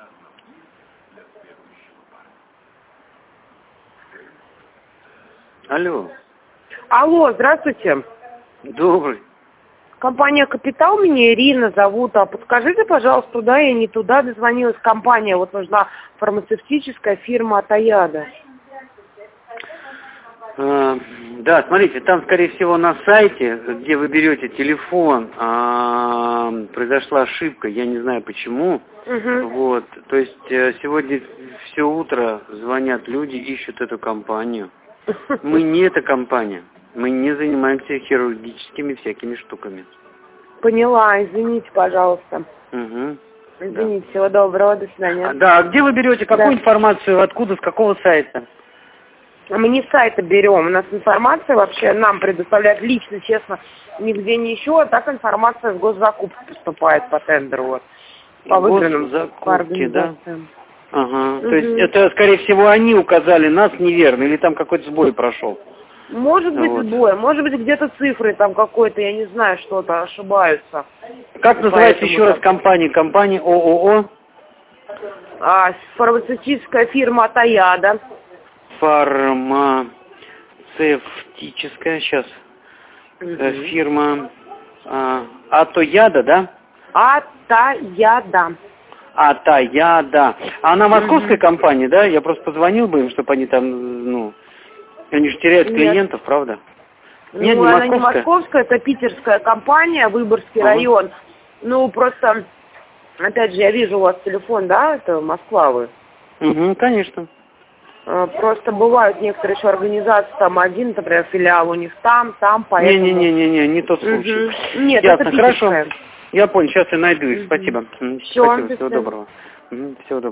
Алло. Алло, здравствуйте. Добрый. Компания «Капитал», меня Ирина зовут. А подскажите, пожалуйста, туда я не туда дозвонилась. Компания, вот нужна фармацевтическая фирма «Атаяда». Да, смотрите, там, скорее всего, на сайте, где вы берете телефон, произошла ошибка, я не знаю почему. Вот, то есть сегодня все утро звонят люди, ищут эту компанию. Мы не эта компания, мы не занимаемся хирургическими всякими штуками. Поняла, извините, пожалуйста. Извините, всего доброго, до свидания. Да, а где вы берете, какую информацию, откуда, с какого сайта? Мы не с сайта берем, у нас информация вообще нам предоставляют лично, честно, нигде не еще, а так информация с госзакупки поступает по тендеру, вот, по выигранным организациям. Да? Ага, то есть это, скорее всего, они указали нас неверно, или там какой-то сбой прошел? Может быть сбой, может быть где-то цифры там какой-то, я не знаю, что-то ошибаются. Как называется еще раз компания? Компания ООО? Фармацевтическая фирма «Атаяда». Фармацевтическая, сейчас, фирма Атаяда, да? Атаяда. Атаяда. А она московская компания, да? Я просто позвонил бы им, чтобы они там, ну, они же теряют клиентов, правда? Нет, не она не московская, это питерская компания, Выборгский район. Ну, просто, опять же, я вижу у вас телефон, да, это Москва вы? Конечно. Просто бывают некоторые еще организации, там один, например, филиал у них там, поэтому... Не тот случай. Нет, ясно, это питерская. Хорошо. Я понял, сейчас я найду их, спасибо. Всего доброго. Всего доброго.